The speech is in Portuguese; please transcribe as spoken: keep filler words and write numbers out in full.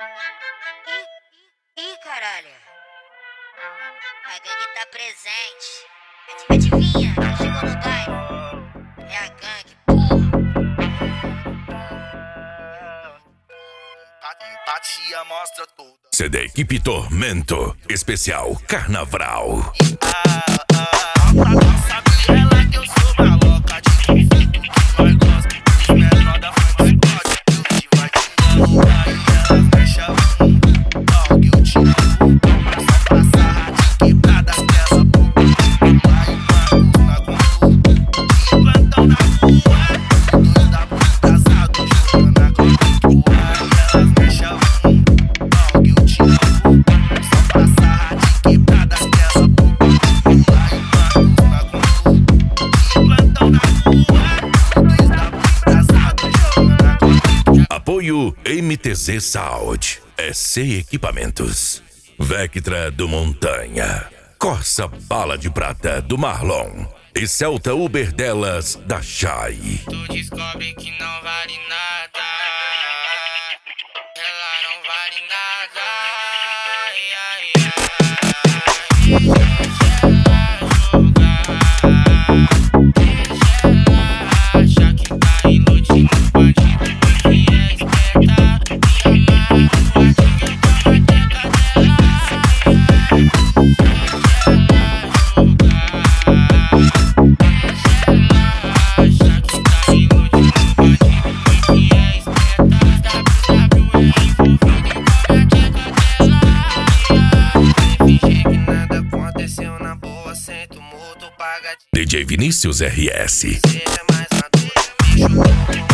Ih, ih, caralho. A gangue tá presente. Adivinha, quem chegou no baile? É a gangue, Empatia mostra toda. C D Equipe Tormento, especial Carnaval. Ah, ah, pra nossa ela que eu sou maloca de conflito que nós gosta. Os menor da funk pode que hoje vai tirando. Aí elas deixam um dog, eu tiro um pra só passar de quebrada aquela boca. Aí vamos na conduta e plantão na rua. Dois da puta casado, jogando a conduta. Aí elas deixam um dog, eu tiro um só passar de quebrada aquela boca. Aí vamos na conduta e plantão na rua. Dois da puta casado, jogando a conduta. Apoio M T Z Sound, S C Equipamentos, Vectra do Montanha, Corsa Bala de Prata do Marlon e Celta Uber delas da Chay. Tu descobre que não vale nada. Ela não vale nada. Ai, ai, ai. Deixa ela jogar. Deixa ela achar que tá iludindo o bandido que é esperta. E amarra o artigo com a teca dela. D J Vinícius R S. Seja mais maduro, bicho.